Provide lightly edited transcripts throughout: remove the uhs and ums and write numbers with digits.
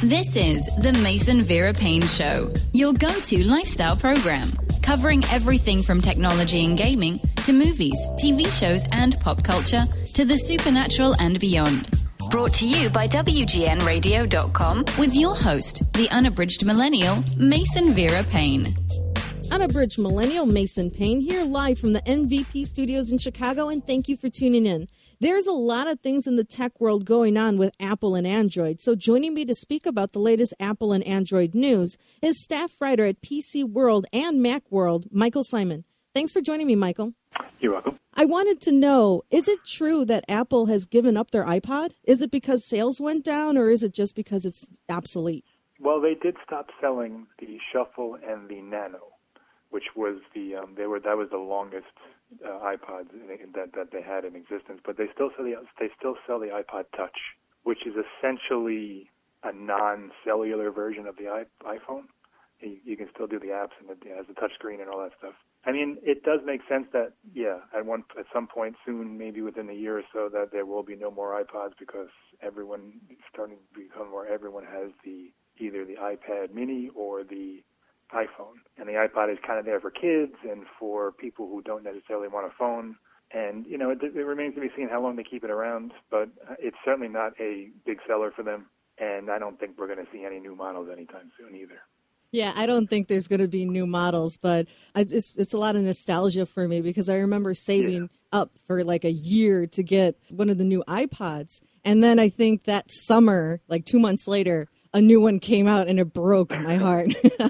This is the Mason Vera Payne Show, your go-to lifestyle program, covering everything from technology and gaming to movies, TV shows, and pop culture to the supernatural and beyond. Brought to you by WGNradio.com with your host, the unabridged millennial, Mason Vera Payne. Unabridged millennial Mason Payne here live from the MVP studios in Chicago, and thank you for tuning in. There's a lot of things in the tech world going on with Apple and Android, so joining me to speak about the latest Apple and Android news is staff writer at PC World and Mac World, Michael Simon. Thanks for joining me, Michael. You're welcome. I wanted to know, is it true that Apple has given up their iPod? Is it because sales went down, or is it just because it's obsolete? Well, they did stop selling the Shuffle and the Nano, which was that was the longest iPods that they had in existence. But they still sell the iPod Touch, which is essentially a non-cellular version of the iPhone. You can still do the apps, and it has the touch screen and all that stuff. I mean, it does make sense that, at some point soon, maybe within a year or so, that there will be no more iPods because everyone is starting to become where everyone has either the iPad mini or the iPhone. And the iPod is kind of there for kids and for people who don't necessarily want a phone. And, it remains to be seen how long they keep it around, but it's certainly not a big seller for them. And I don't think we're going to see any new models anytime soon either. Yeah, I don't think there's going to be new models, but it's a lot of nostalgia for me because I remember saving up for like a year to get one of the new iPods. And then I think that summer, like 2 months later, a new one came out and it broke my heart.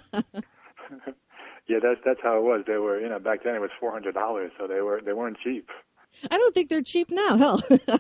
Yeah, that's how it was. They were, back then it was $400, so they weren't cheap. I don't think they're cheap now. Hell.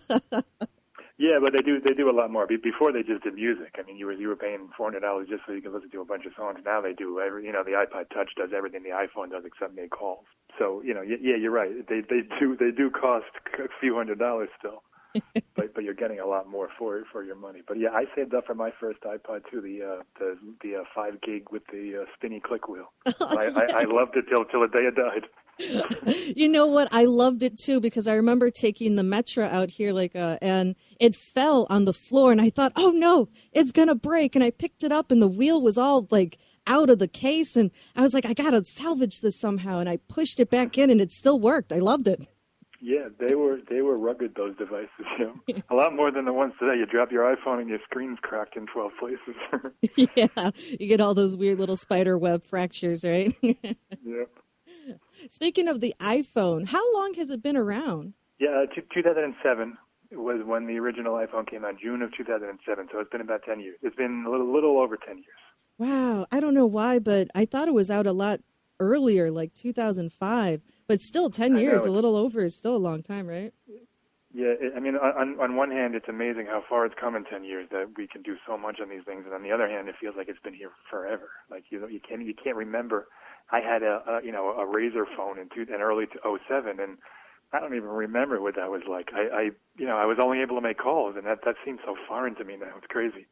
Yeah, but they do a lot more. Before they just did music. I mean, you were paying $400 just so you could listen to a bunch of songs. Now they do the iPod Touch does everything the iPhone does except make calls. So you're right. They do cost a few $100s still, but you're getting a lot more for your money. But yeah, I saved up for my first iPod too, the 5 gig with the spinny click wheel. I loved it till the day it died. You know what? I loved it too because I remember taking the Metro out here and it fell on the floor and I thought, oh no, it's going to break. And I picked it up and the wheel was all like out of the case. And I was like, I got to salvage this somehow. And I pushed it back in and it still worked. I loved it. Yeah, they were rugged, those devices. A lot more than the ones today. You drop your iPhone and your screen's cracked in 12 places. Yeah, you get all those weird little spider web fractures, right? Yep. Speaking of the iPhone, how long has it been around? Yeah, 2007 was when the original iPhone came out, June of 2007. So it's been about 10 years. It's been a little over 10 years. Wow. I don't know why, but I thought it was out a lot earlier, like 2005. But still, 10 years, a little over, is still a long time, right? Yeah, I mean, on one hand, it's amazing how far it's come in 10 years that we can do so much on these things, and on the other hand, it feels like it's been here forever. Like you can't remember. I had a Razr phone in early 2007, and I don't even remember what that was like. I was only able to make calls, and that seems so foreign to me now. It's crazy.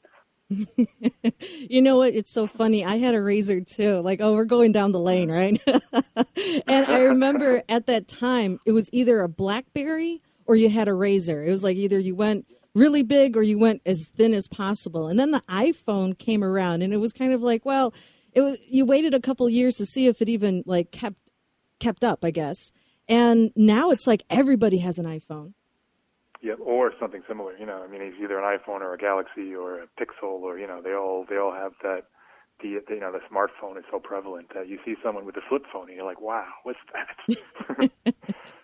You know what? It's so funny. I had a Razr too. Like, we're going down the lane, right? And I remember at that time, it was either a BlackBerry or you had a Razr. It was like either you went really big or you went as thin as possible. And then the iPhone came around, and it was kind of like, well, you waited a couple years to see if it even like kept up, I guess. And now it's like everybody has an iPhone. Yeah, or something similar. I mean, it's either an iPhone or a Galaxy or a Pixel, or they all have that. The smartphone is so prevalent that you see someone with a flip phone and you're like, wow, what's that?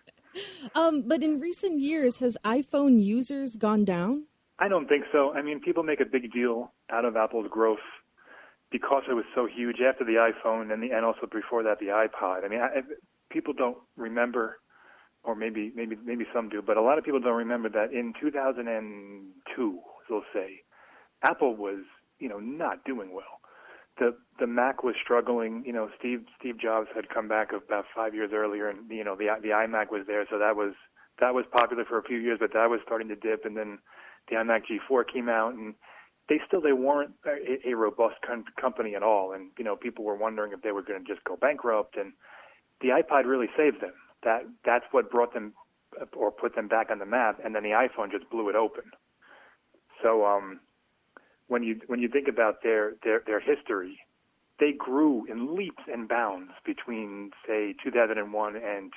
But in recent years, has iPhone users gone down? I don't think so. I mean, people make a big deal out of Apple's growth because it was so huge after the iPhone and also before that the iPod. I mean, people don't remember, or maybe some do, but a lot of people don't remember that in 2002, we'll say, Apple was not doing well. The Mac was struggling. Steve Jobs had come back about 5 years earlier, and the iMac was there, so that was popular for a few years, but that was starting to dip. And then the iMac G4 came out, and they weren't a robust company at all. And people were wondering if they were going to just go bankrupt. And the iPod really saved them. That's what brought them or put them back on the map. And then the iPhone just blew it open. So when you think about their history, they grew in leaps and bounds between, say, 2001 and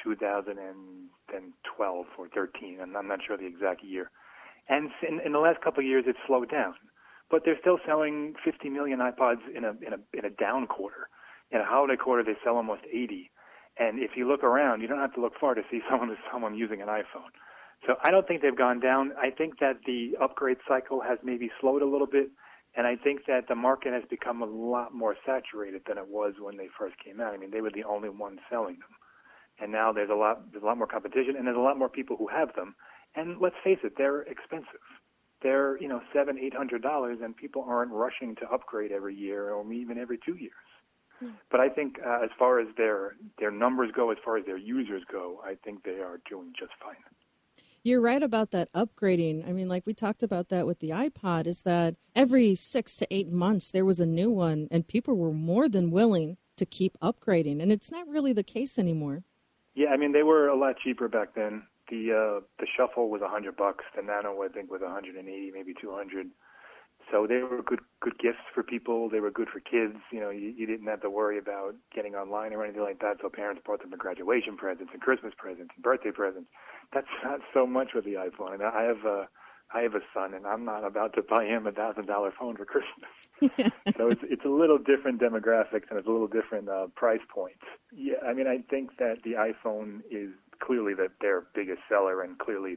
2012 or 13. I'm not sure the exact year. And in the last couple of years, it's slowed down. But they're still selling 50 million iPods in a down quarter. In a holiday quarter, they sell almost 80. And if you look around, you don't have to look far to see someone using an iPhone. So I don't think they've gone down. I think that the upgrade cycle has maybe slowed a little bit. And I think that the market has become a lot more saturated than it was when they first came out. I mean, they were the only ones selling them. And now there's a lot more competition, and there's a lot more people who have them. And let's face it, they're expensive. They're, $700-800, and people aren't rushing to upgrade every year or even every 2 years. But I think as far as their numbers go, as far as their users go, I think they are doing just fine. You're right about that upgrading. I mean, like we talked about that with the iPod, is that every 6 to 8 months there was a new one, and people were more than willing to keep upgrading. And it's not really the case anymore. Yeah, I mean, they were a lot cheaper back then. The Shuffle was $100. The Nano, I think, was $180, maybe $200. So they were good gifts for people. They were good for kids. You didn't have to worry about getting online or anything like that. So parents bought them for graduation presents and Christmas presents and birthday presents. That's not so much with the iPhone. And I have a son, and I'm not about to buy him a $1,000 phone for Christmas. So it's a little different demographics, and it's a little different price points. Yeah, I mean, I think that the iPhone is clearly their biggest seller, and clearly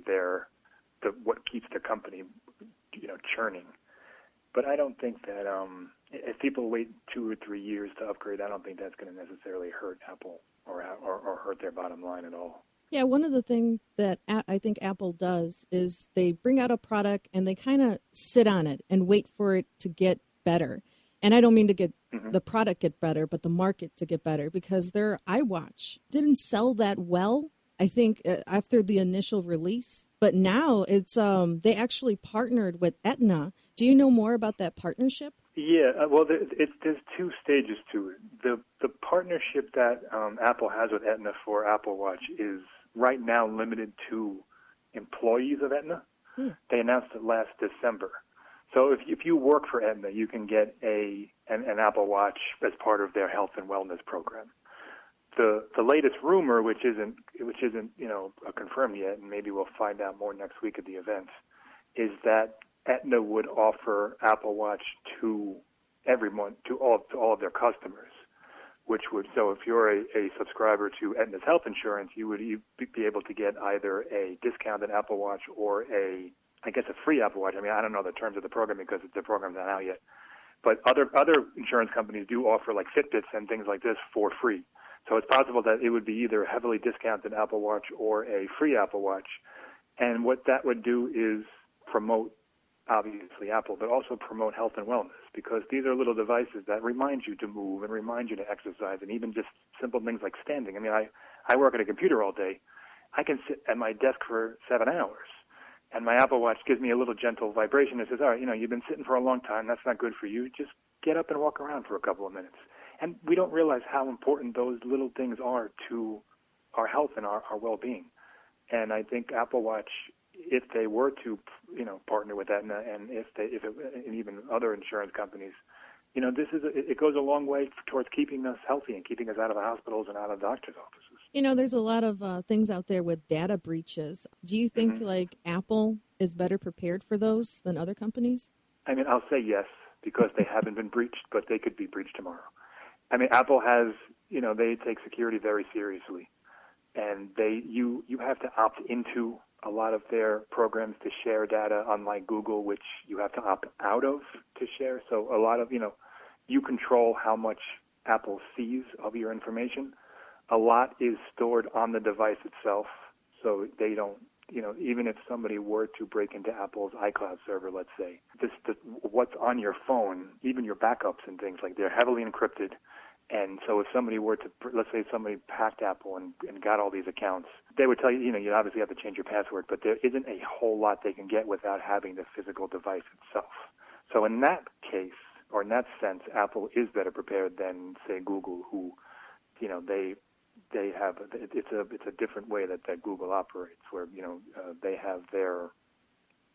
what keeps the company, churning. But I don't think that if people wait 2 or 3 years to upgrade, I don't think that's going to necessarily hurt Apple or hurt their bottom line at all. Yeah, one of the things that I think Apple does is they bring out a product and they kind of sit on it and wait for it to get better. And I don't mean to get the product get better, but the market to get better, because their iWatch didn't sell that well, I think, after the initial release. But now it's they actually partnered with Aetna. Do you know more about that partnership? Yeah, well, there's 2 stages to it. The partnership that Apple has with Aetna for Apple Watch is right now limited to employees of Aetna. They announced it last December. So if you work for Aetna, you can get an Apple Watch as part of their health and wellness program. The latest rumor, which isn't confirmed yet, and maybe we'll find out more next week at the event, is that Aetna would offer Apple Watch to everyone, to all of their customers, so if you're a subscriber to Aetna's health insurance, you would be able to get either a discounted Apple Watch or a free Apple Watch. I mean, I don't know the terms of the program because the program's not out yet. But other insurance companies do offer like Fitbits and things like this for free. So it's possible that it would be either a heavily discounted Apple Watch or a free Apple Watch. And what that would do is promote, obviously, Apple, but also promote health and wellness, because these are little devices that remind you to move and remind you to exercise, and even just simple things like standing. I mean, I work at a computer all day. I can sit at my desk for 7 hours, and my Apple Watch gives me a little gentle vibration that says, all right, you've been sitting for a long time. That's not good for you. Just get up and walk around for a couple of minutes. And we don't realize how important those little things are to our health and our well-being. And I think Apple Watch, if they were to, partner with Aetna, and and even other insurance companies, it goes a long way towards keeping us healthy and keeping us out of the hospitals and out of doctors' offices. There's a lot of things out there with data breaches. Do you think like Apple is better prepared for those than other companies? I mean, I'll say yes, because they haven't been breached, but they could be breached tomorrow. I mean, Apple has, they take security very seriously, and you have to opt into a lot of their programs to share data, unlike Google, which you have to opt out of to share. So a lot of, you control how much Apple sees of your information. A lot is stored on the device itself, so they don't, even if somebody were to break into Apple's iCloud server, let's say, what's on your phone, even your backups and things, like they're heavily encrypted. And so if somebody were to, let's say somebody hacked Apple and got all these accounts, they would tell you, you obviously have to change your password, but there isn't a whole lot they can get without having the physical device itself. So in that case, or in that sense, Apple is better prepared than, say, Google, who, they have, it's a different way that Google operates, where, they have their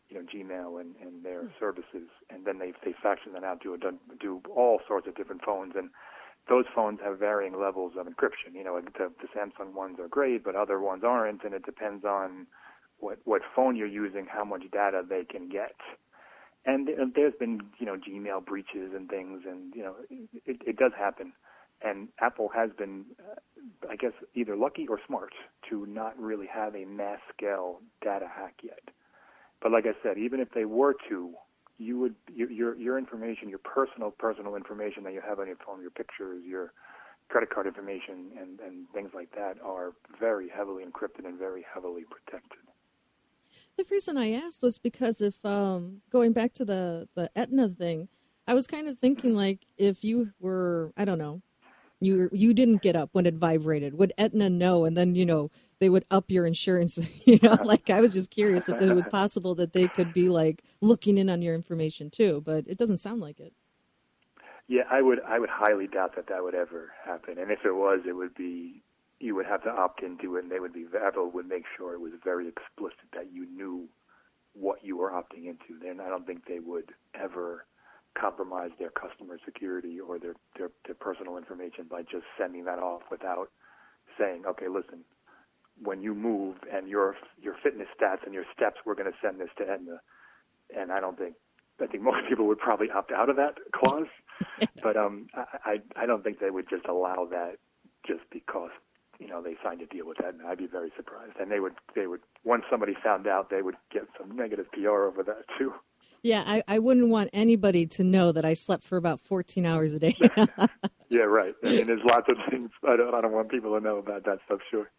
Gmail and their services, and then they faction that out to do all sorts of different phones, and those phones have varying levels of encryption. The Samsung ones are great, but other ones aren't, and it depends on what phone you're using, how much data they can get. And there's been, Gmail breaches and things, and, it does happen. And Apple has been, I guess, either lucky or smart to not really have a mass-scale data hack yet. But like I said, even if they were to, your information, your personal information that you have on your phone, your pictures, your credit card information, and things like that are very heavily encrypted and very heavily protected. The reason I asked was because if going back to the Aetna thing, I was kind of thinking like if you were, I don't know, you didn't get up when it vibrated, would Aetna know? And then, they would up your insurance, like I was just curious if it was possible that they could be like looking in on your information too, but it doesn't sound like it. Yeah, I would highly doubt that would ever happen. And if it was, it would be, you would have to opt into it, and Apple would make sure it was very explicit that you knew what you were opting into. Then I don't think they would ever compromise their customer security or their personal information by just sending that off without saying, okay, listen, when you move and your fitness stats and your steps, we're going to send this to Aetna. And I think most people would probably opt out of that clause, but I don't think they would just allow that just because they signed a deal with Aetna. I'd be very surprised, and they would once somebody found out, they would get some negative PR over that too. Yeah, I wouldn't want anybody to know that I slept for about 14 hours a day. Yeah, right. I mean, there's lots of things I don't want people to know about that stuff, sure.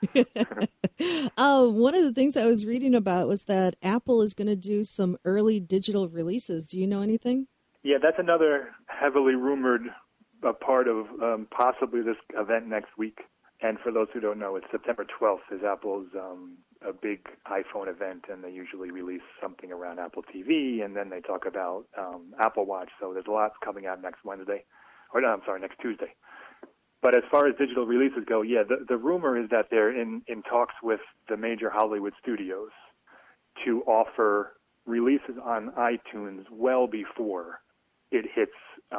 One of the things I was reading about was that Apple is going to do some early digital releases. Do you know anything? Yeah, that's another heavily rumored part of possibly this event next week. And for those who don't know, it's September 12th is Apple's a big iPhone event, and they usually release something around Apple TV, and then they talk about Apple Watch. So there's a lot coming out next Tuesday. But as far as digital releases go, yeah, the rumor is that they're in talks with the major Hollywood studios to offer releases on iTunes well before it hits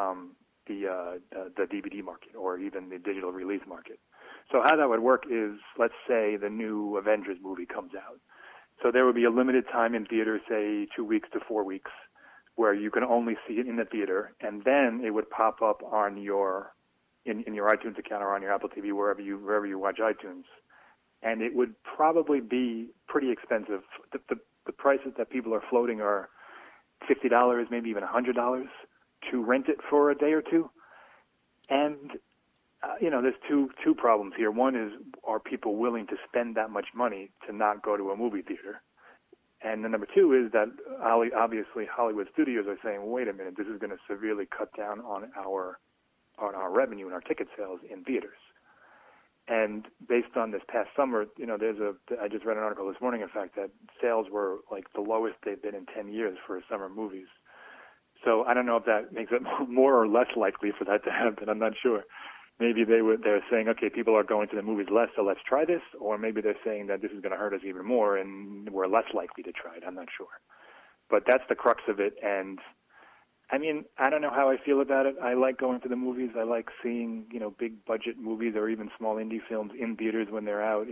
the DVD market or even the digital release market. So how that would work is, let's say the new Avengers movie comes out. So there would be a limited time in theaters, say 2 weeks to 4 weeks, where you can only see it in the theater, and then it would pop up on your in your iTunes account or on your Apple TV, wherever you watch iTunes. And it would probably be pretty expensive. The prices that people are floating are $50, maybe even $100 to rent it for a day or two. And there's two problems here. One is, are people willing to spend that much money to not go to a movie theater? And then number two is that obviously Hollywood studios are saying, wait a minute, this is going to severely cut down on our revenue and our ticket sales in theaters. And based on this past summer, I just read an article this morning, in fact, that sales were like the lowest they've been in 10 years for summer movies. So I don't know if that makes it more or less likely for that to happen. I'm not sure. Maybe they're saying, okay, people are going to the movies less, so let's try this. Or maybe they're saying that this is going to hurt us even more and we're less likely to try it. I'm not sure. But that's the crux of it. And I mean, I don't know how I feel about it. I like going to the movies. I like seeing, big budget movies or even small indie films in theaters when they're out.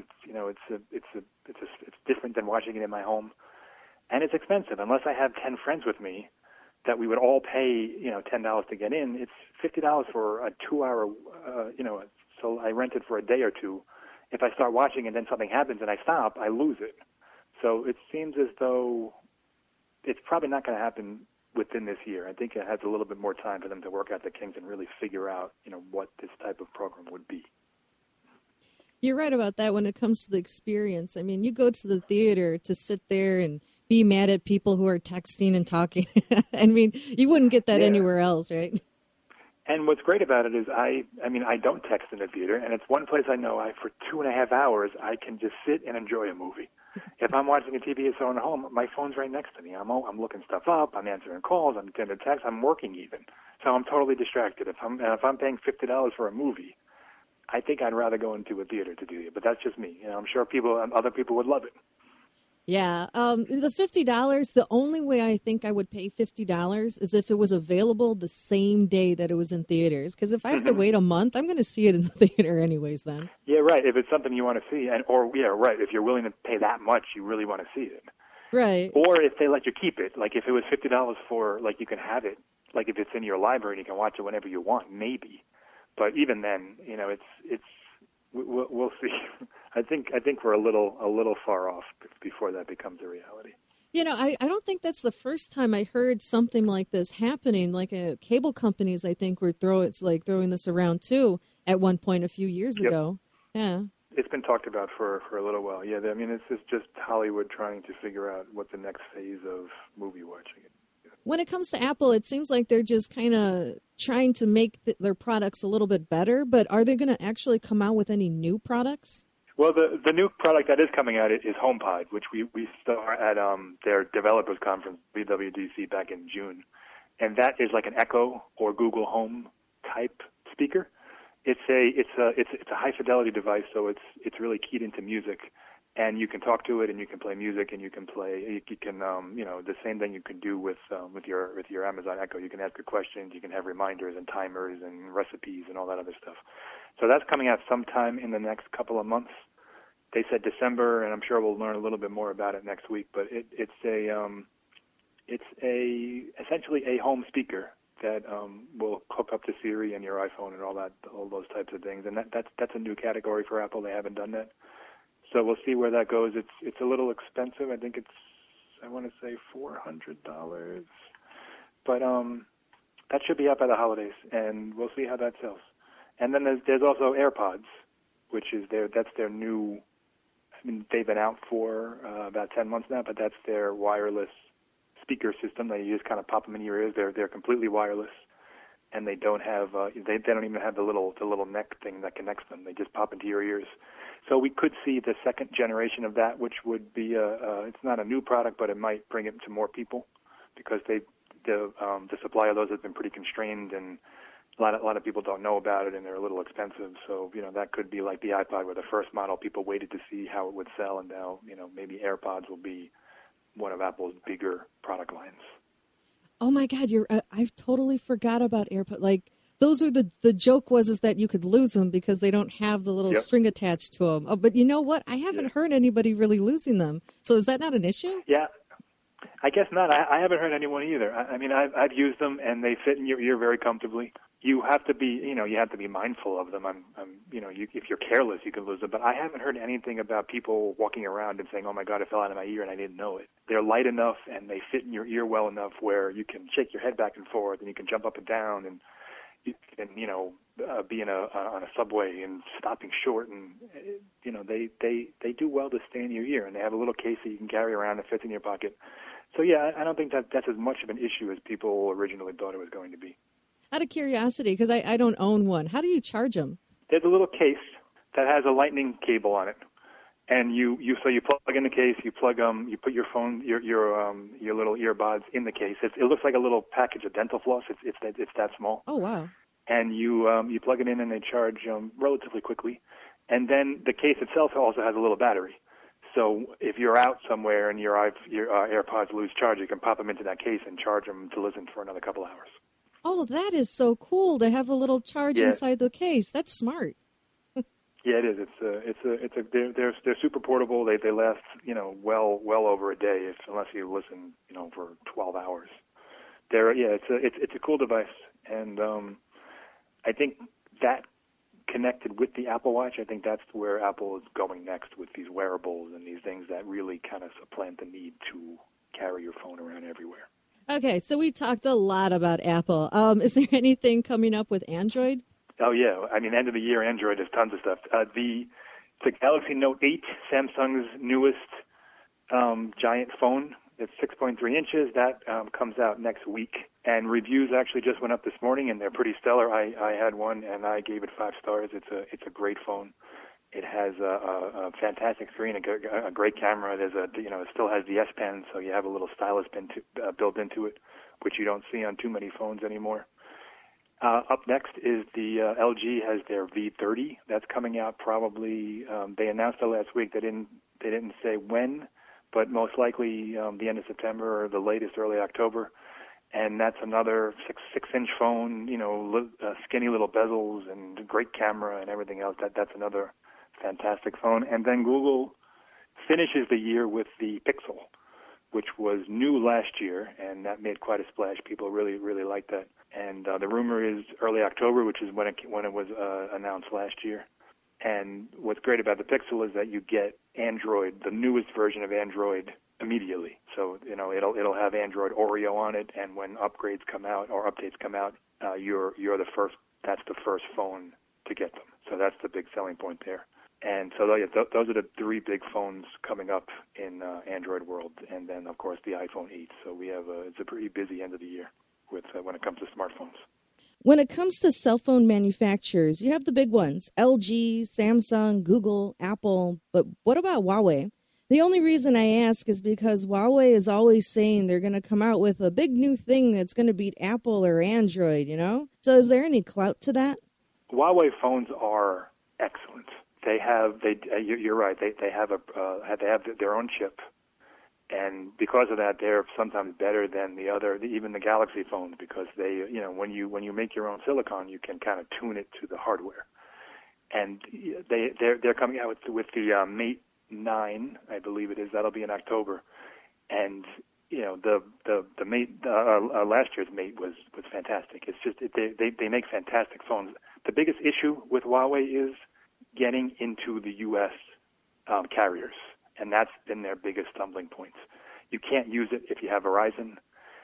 It's different than watching it in my home. And it's expensive. Unless I have 10 friends with me that we would all pay, $10 to get in, it's $50 for a 2-hour, so I rent it for a day or two. If I start watching and then something happens and I stop, I lose it. So it seems as though it's probably not going to happen within this year. I think it has a little bit more time for them to work out the kinks and really figure out, what this type of program would be. You're right about that when it comes to the experience. I mean, you go to the theater to sit there and be mad at people who are texting and talking. I mean, you wouldn't get that anywhere else, right? And what's great about it is I don't text in the theater, and it's one place I know for 2.5 hours I can just sit and enjoy a movie. If I'm watching a TV show at home, my phone's right next to me. I'm looking stuff up, I'm answering calls, I'm sending texts, I'm working even. So I'm totally distracted. If I'm paying $50 for a movie, I think I'd rather go into a theater to do it. But that's just me. I'm sure other people would love it. Yeah, the $50. The only way I think I would pay $50 is if it was available the same day that it was in theaters. Because if I have to wait a month, I'm going to see it in the theater anyways. Then. Yeah, right. If it's something you want to see, right. If you're willing to pay that much, you really want to see it. Right. Or if they let you keep it, like if it was $50 for, like you can have it, like if it's in your library and you can watch it whenever you want, maybe. But even then, we'll see. I think we're a little far off before that becomes a reality. I don't think that's the first time I heard something like this happening. Like cable companies, I think were throwing this around too at one point a few years ago. Yeah. It's been talked about for a little while. Yeah, I mean, it's just Hollywood trying to figure out what the next phase of movie watching is. When it comes to Apple, it seems like they're just kind of trying to make their products a little bit better, but are they going to actually come out with any new products? Well, the new product that is coming out is HomePod, which we saw at their developers conference, WWDC, back in June. And that is like an Echo or Google Home type speaker. It's a high fidelity device, so it's really keyed into music. And you can talk to it, and you can play music, and you can the same thing you can do with your Amazon Echo. You can ask it questions, you can have reminders and timers and recipes and all that other stuff. So that's coming out sometime in the next couple of months. They said December, and I'm sure we'll learn a little bit more about it next week. But it's essentially a home speaker that will hook up to Siri and your iPhone and all those types of things. And that's a new category for Apple. They haven't done that. So we'll see where that goes. It's a little expensive. I think I want to say $400, but that should be out by the holidays, and we'll see how that sells. And then there's also AirPods, which is that's their new. I mean, they've been out for about 10 months now, but that's their wireless speaker system. That you just kind of pop them in your ears. They're completely wireless, and they don't have they don't even have the little neck thing that connects them. They just pop into your ears. So we could see the second generation of that, which would be it's not a new product, but it might bring it to more people because the supply of those has been pretty constrained, and a lot of people don't know about it, and they're a little expensive. So that could be like the iPod, where the first model people waited to see how it would sell, and now maybe AirPods will be one of Apple's bigger product lines. Oh my God, I totally forgot about AirPods. Like. Those are the joke was that you could lose them because they don't have the little string attached to them. Oh, but you know what? I haven't heard anybody really losing them. So is that not an issue? Yeah, I guess not. I haven't heard anyone either. I mean, I've used them and they fit in your ear very comfortably. You have to be, mindful of them. If you're careless, you can lose them. But I haven't heard anything about people walking around and saying, "Oh my God, it fell out of my ear and I didn't know it." They're light enough and they fit in your ear well enough where you can shake your head back and forth and you can jump up and down and. You can, be on a subway and stopping short, and they do well to stay in your ear, and they have a little case that you can carry around that fits in your pocket. So yeah, I don't think that's as much of an issue as people originally thought it was going to be. Out of curiosity, because I don't own one, how do you charge them? There's a little case that has a lightning cable on it, and you plug in the case, you put your phone, your little earbuds in the case. It looks like a little package of dental floss. It's that small. Oh wow! And you plug it in, and they charge relatively quickly. And then the case itself also has a little battery. So if you're out somewhere and your AirPods lose charge, you can pop them into that case and charge them to listen for another couple hours. Oh, that is so cool to have a little charge inside the case. That's smart. Yeah, it is. They're super portable. They last well over a day unless you listen for 12 hours. It's a cool device, and I think that connected with the Apple Watch, I think that's where Apple is going next with these wearables and these things that really kind of supplant the need to carry your phone around everywhere. Okay, so we talked a lot about Apple. Is there anything coming up with Android? Oh, yeah. I mean, end of the year, Android has tons of stuff. The Galaxy Note 8, Samsung's newest giant phone. It's 6.3 inches. That comes out next week. And reviews actually just went up this morning, and they're pretty stellar. I had one, and I gave it 5 stars. It's a great phone. It has a fantastic screen, a great camera. It still has the S Pen, so you have a little stylus pen built into it, which you don't see on too many phones anymore. Up next is the LG has their V30. That's coming out probably. They announced it last week. They didn't say when, but most likely the end of September or the latest early October. And that's another six-inch phone, skinny little bezels and great camera and everything else. That's another fantastic phone. And then Google finishes the year with the Pixel, which was new last year, and that made quite a splash. People really, really liked that. And the rumor is early October, which is when it was announced last year. And what's great about the Pixel is that you get Android, the newest version of Android, immediately. So it'll have Android Oreo on it, and when upgrades come out or updates come out, you're the first. That's the first phone to get them. So that's the big selling point there. And so those are the three big phones coming up in Android world, and then of course the iPhone 8. So we have it's a pretty busy end of the year with when it comes to smartphones. When it comes to cell phone manufacturers, you have the big ones: LG, Samsung, Google, Apple. But what about Huawei? The only reason I ask is because Huawei is always saying they're going to come out with a big new thing that's going to beat Apple or Android. So is there any clout to that? Huawei phones are excellent. You're right. They have their own chip, and because of that, they're sometimes better than even the Galaxy phones, because they, when you make your own silicon, you can kind of tune it to the hardware. And they're coming out with the Mate 9, I believe it is. That'll be in October, and the Mate last year's Mate was fantastic. It's just they make fantastic phones. The biggest issue with Huawei is getting into the U.S. Carriers, and that's been their biggest stumbling points. You can't use it if you have Verizon.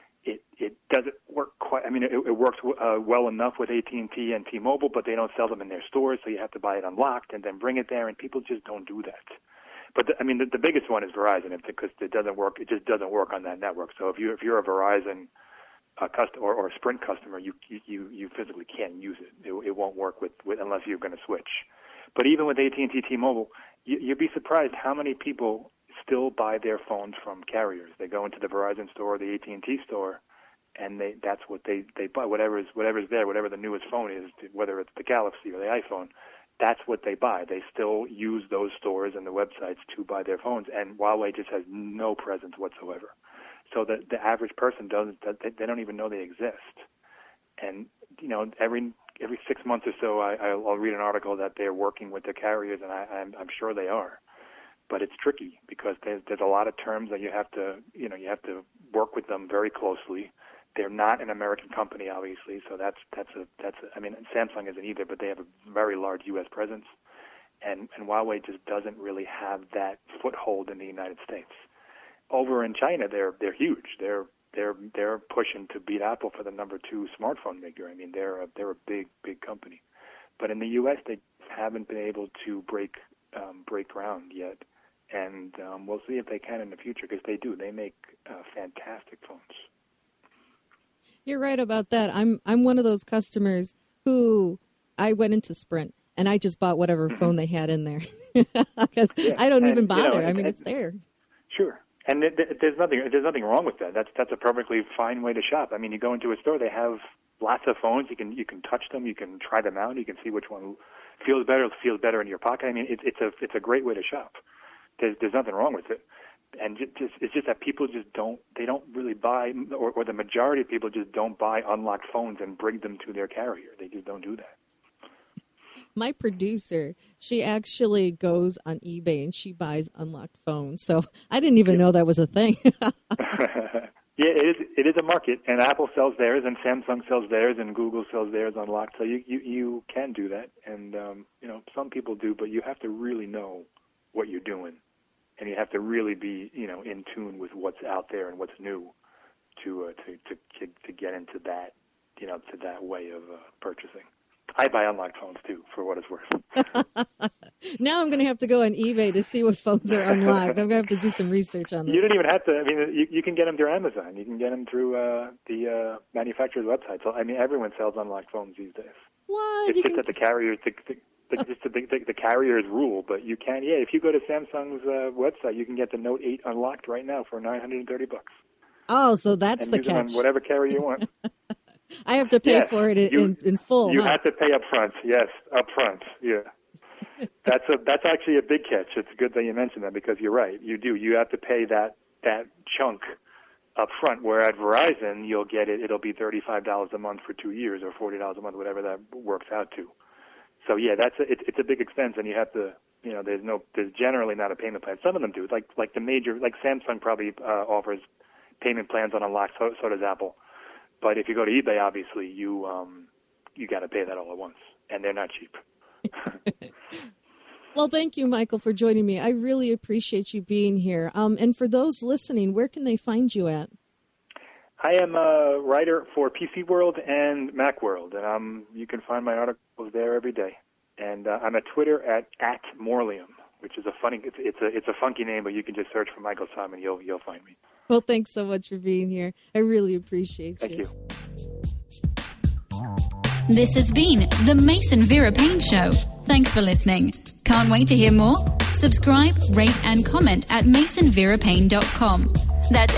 It doesn't work quite. I mean, it works well enough with AT&T and T-Mobile, but they don't sell them in their stores, so you have to buy it unlocked and then bring it there, and people just don't do that. But the biggest one is Verizon, because it doesn't work. It just doesn't work on that network. So if you're a Verizon customer or a Sprint customer, you physically can't use it. It won't work with unless you're going to switch. But even with AT&T, T-Mobile, you'd be surprised how many people still buy their phones from carriers. They go into the Verizon store or the AT&T store, and that's what they buy. Whatever's there, whatever the newest phone is, whether it's the Galaxy or the iPhone, that's what they buy. They still use those stores and the websites to buy their phones, and Huawei just has no presence whatsoever. So the average person they don't even know they exist. And every 6 months or so, I'll read an article that they're working with the carriers, and I'm sure they are. But it's tricky because there's a lot of terms that you have to work with them very closely. They're not an American company, obviously, so that's I mean, Samsung isn't either, but they have a very large U.S. presence, and Huawei just doesn't really have that foothold in the United States. Over in China, they're huge. They're pushing to beat Apple for the number 2 smartphone maker. I mean, they're a big company, but in the U.S. they haven't been able to break ground yet, and we'll see if they can in the future, because they do. They make fantastic phones. You're right about that. I'm one of those customers who I went into Sprint and I just bought whatever phone they had in there because I don't even bother. It's there. Sure. And there's nothing wrong with that. That's a perfectly fine way to shop. I mean, you go into a store, they have lots of phones. You can touch them, you can try them out, you can see which one feels better in your pocket. I mean, it's a great way to shop. There's nothing wrong with it. And it's just that people just don't really buy, or the majority of people just don't buy unlocked phones and bring them to their carrier. They just don't do that. My producer, she actually goes on eBay and she buys unlocked phones. So I didn't even know that was a thing. Yeah, it is a market, and Apple sells theirs, and Samsung sells theirs, and Google sells theirs unlocked. So you can do that, and some people do, but you have to really know what you're doing, and you have to really be in tune with what's out there and what's new to get into that to that way of purchasing. I buy unlocked phones too, for what it's worth. Now I'm going to have to go on eBay to see what phones are unlocked. I'm going to have to do do some research on this. You don't even have to. I mean, you can get them through Amazon. You can get them through the manufacturer's website. So I mean, everyone sells unlocked phones these days. What? It's just that the carriers, the carriers rule. But you can, if you go to Samsung's website, you can get the Note 8 unlocked right now for $930. Oh, so that's and the use catch. it on whatever carrier you want. I have to pay for it in full. You huh? have to pay up front. Yes, up front. Yeah. That's actually a big catch. It's good that you mentioned that because you're right. You do. You have to pay that chunk up front, where at Verizon you'll get it. It'll be $35 a month for 2 years or $40 a month, whatever that works out to. So yeah, it's a big expense, and you have to. There's generally not a payment plan. Some of them do, like the major, like Samsung probably offers payment plans on Unlock. So does Apple. But if you go to eBay, obviously you got to pay that all at once, and they're not cheap. Well, thank you, Michael, for joining me. I really appreciate you being here. And for those listening, where can they find you at? I am a writer for PC World and Mac World, and you can find my articles there every day. And I'm at Twitter at @Morlium, which is it's a funky name, but you can just search for Michael Simon. You'll find me. Well, thanks so much for being here. I really appreciate you. Thank you. This has been the Mason Vera Payne Show. Thanks for listening. Can't wait to hear more? Subscribe, rate, and comment at masonverapayne.com. That's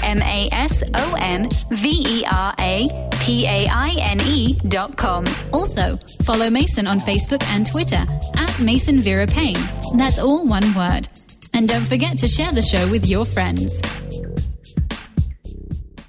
MasonVeraPaine.com. Also, follow Mason on Facebook and Twitter at Mason Vera Payne. That's all one word. And don't forget to share the show with your friends.